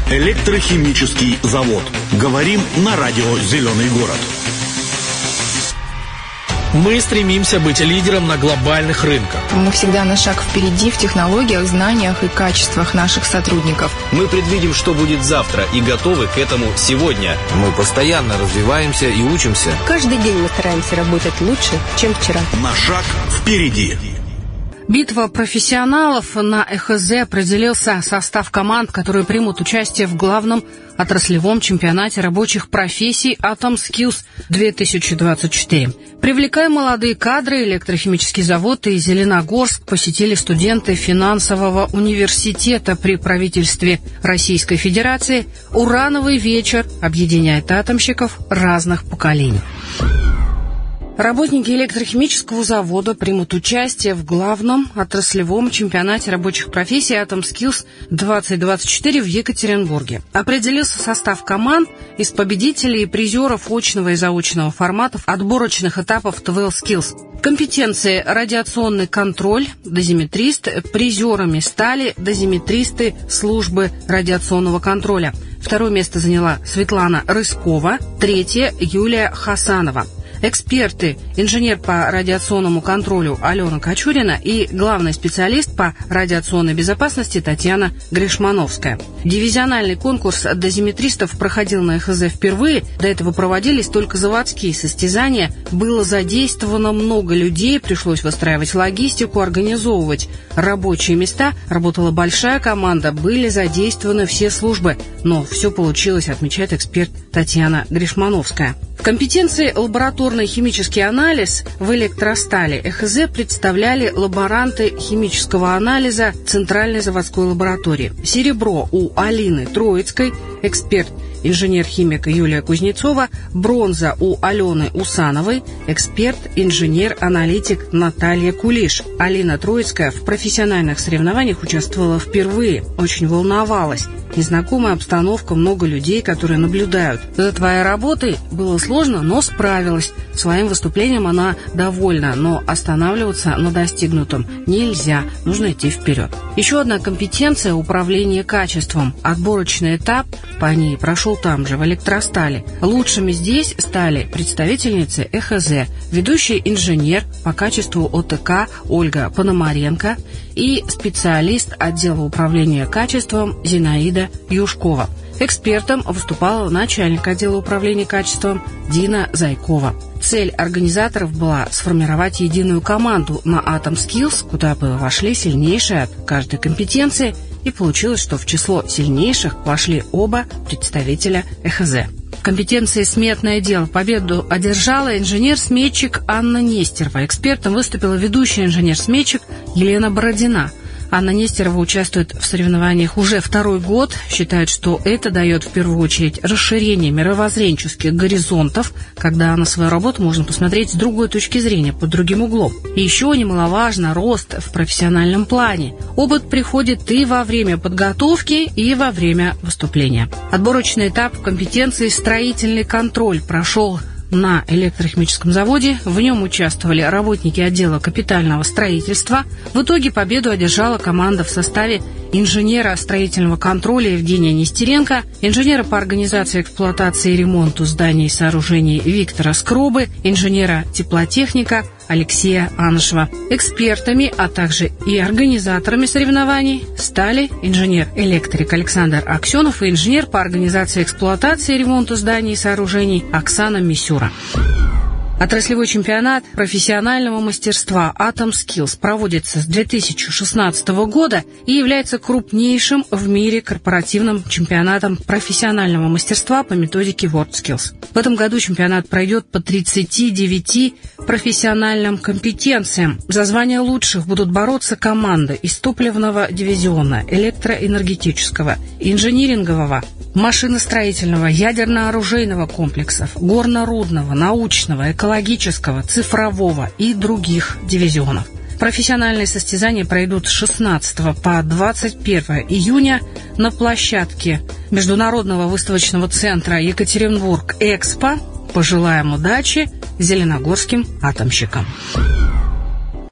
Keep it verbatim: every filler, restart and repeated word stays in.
Электрохимический завод. Говорим на радио «Зеленый город». Мы стремимся быть лидером на глобальных рынках. Мы всегда на шаг впереди в технологиях, знаниях и качествах наших сотрудников. Мы предвидим, что будет завтра, и готовы к этому сегодня. Мы постоянно развиваемся и учимся. Каждый день мы стараемся работать лучше, чем вчера. На шаг впереди. Битва профессионалов. На ЭХЗ определился состав команд, которые примут участие в главном отраслевом чемпионате рабочих профессий «Атомскиллс-две тысячи двадцать четыре». Привлекая молодые кадры, электрохимический завод и Зеленогорск посетили студенты финансового университета при правительстве Российской Федерации. Урановый вечер объединяет атомщиков разных поколений. Работники электрохимического завода примут участие в главном отраслевом чемпионате рабочих профессий «Атомскиллс-двадцать двадцать четыре» в Екатеринбурге. Определился состав команд из победителей и призеров очного и заочного форматов отборочных этапов ТВЛ-Skills. Компетенции: радиационный контроль, дозиметрист, призерами стали дозиметристы службы радиационного контроля. Второе место заняла Светлана Рыскова, третье – Юлия Хасанова. Эксперты: инженер по радиационному контролю Алена Кочурина и главный специалист по радиационной безопасности Татьяна Гришмановская. Дивизиональный конкурс дозиметристов проходил на ЭХЗ впервые. До этого проводились только заводские состязания. Было задействовано много людей, пришлось выстраивать логистику, организовывать рабочие места. Работала большая команда, были задействованы все службы. Но все получилось, отмечает эксперт Татьяна Гришмановская. В компетенции лабораторный химический анализ в электростали ЭХЗ представляли лаборанты химического анализа Центральной заводской лаборатории. Серебро у Алины Троицкой, эксперт инженер-химик Юлия Кузнецова, бронза у Алены Усановой, эксперт инженер-аналитик Наталья Кулиш. Алина Троицкая в профессиональных соревнованиях участвовала впервые, очень волновалась. Незнакомая обстановка, много людей, которые наблюдают. За твоей работой было сложно, но справилась. Своим выступлением она довольна, но останавливаться на достигнутом нельзя, нужно идти вперед. Еще одна компетенция – управление качеством. Отборочный этап по ней прошел там же, в электростали. Лучшими здесь стали представительницы ЭХЗ, ведущий инженер по качеству ОТК Ольга Пономаренко и специалист отдела управления качеством Зинаида Юшкова. Экспертом выступала начальник отдела управления качеством Дина Зайкова. Цель организаторов была сформировать единую команду на Атомскиллс, куда бы вошли сильнейшие от каждой компетенции, и получилось, что в число сильнейших вошли оба представителя ЭХЗ. В компетенции «Сметное дело» победу одержала инженер-сметчик Анна Нестерова. Экспертом выступила ведущая инженер-сметчик Елена Бородина. Анна Нестерова участвует в соревнованиях уже второй год. Считает, что это дает в первую очередь расширение мировоззренческих горизонтов, когда на свою работу можно посмотреть с другой точки зрения, под другим углом. И еще немаловажно рост в профессиональном плане. Опыт приходит и во время подготовки, и во время выступления. Отборочный этап компетенции «Строительный контроль» прошел на электрохимическом заводе. В нем участвовали работники отдела капитального строительства. В итоге победу одержала команда в составе инженера строительного контроля Евгения Нестеренко, инженера по организации, эксплуатации и ремонту зданий и сооружений Виктора Скробы, инженера теплотехника Алексея Анышева. Экспертами, а также и организаторами соревнований стали инженер-электрик Александр Аксенов и инженер по организации, эксплуатации и ремонту зданий и сооружений Оксана Мисюра. Отраслевой чемпионат профессионального мастерства «Атомскиллс» проводится с две тысячи шестнадцатого года и является крупнейшим в мире корпоративным чемпионатом профессионального мастерства по методике WorldSkills. В этом году чемпионат пройдет по тридцати девяти профессиональным компетенциям. За звание лучших будут бороться команды из топливного дивизиона, электроэнергетического, инжинирингового, машиностроительного, ядерно-оружейного комплексов, горно-рудного, научного, экологического, цифрового и других дивизионов. Профессиональные состязания пройдут с шестнадцатого по двадцать первое июня на площадке Международного выставочного центра Екатеринбург-Экспо. Пожелаем удачи зеленогорским атомщикам.